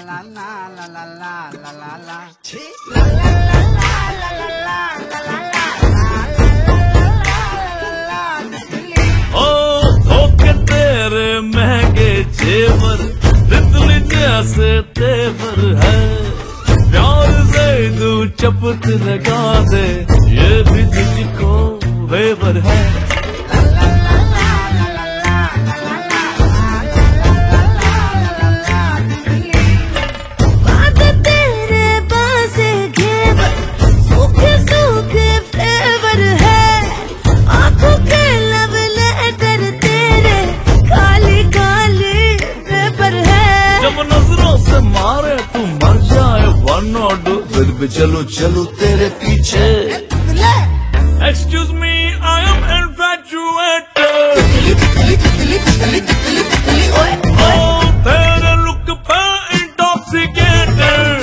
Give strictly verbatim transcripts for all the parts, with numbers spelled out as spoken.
धोखे तेरे महंगे जेवर तितली जैसे तेवर है, प्यार से तू चपत लगा दे ये भी तुझको फेवर है। मारे तू मर जाए वन और दो, फिर भी चलो चलो तेरे पीछे। Excuse me, I am infatuated। Oh, तेरे look पे intoxicated।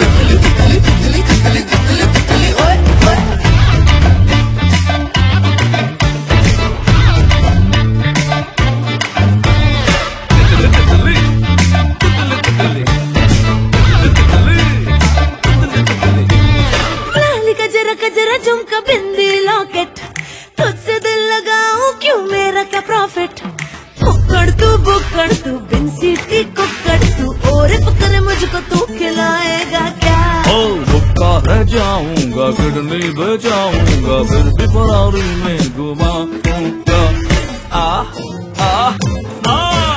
गजरा झुमका बिंदी लॉकेट, तुझसे दिल लगाऊं क्यों मेरा क्या प्रॉफिट। बुक्कड़ तू बुक्कड़ तू बिन सीटी कुक्कड़ तू, और फकर मुझको तू खिलाएगा क्या। ओ बुक्का रह जाऊंगा किडनी बजाऊंगा, फिर भी फरारी में घुमाऊंगा। आ आ आ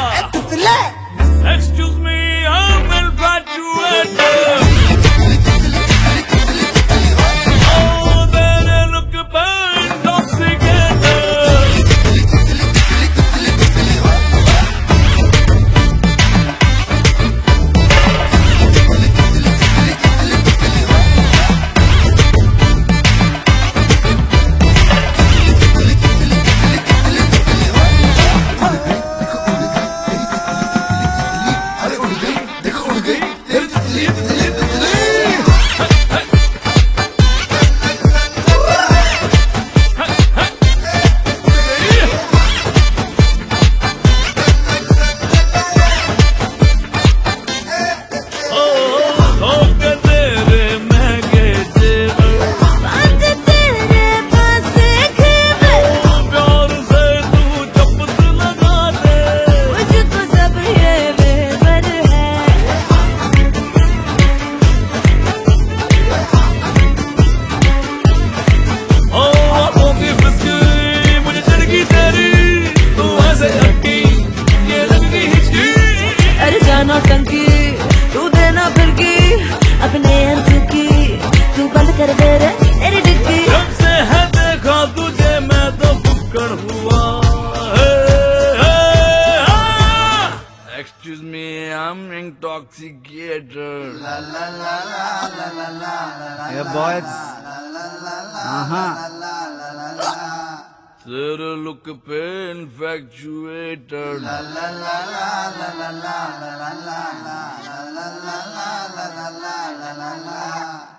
Excuse me, I'm infatuated। टंकी तू देना फिरकी अपने अंत की, तू बंद कर दे रे तेरी डिग्गी। जब से है देखा तुझे मैं तो बुक्कड़ हुआ। Excuse me, I'm intoxicated। Yeah boys, uh-huh। तेरे लुक पे infatuated।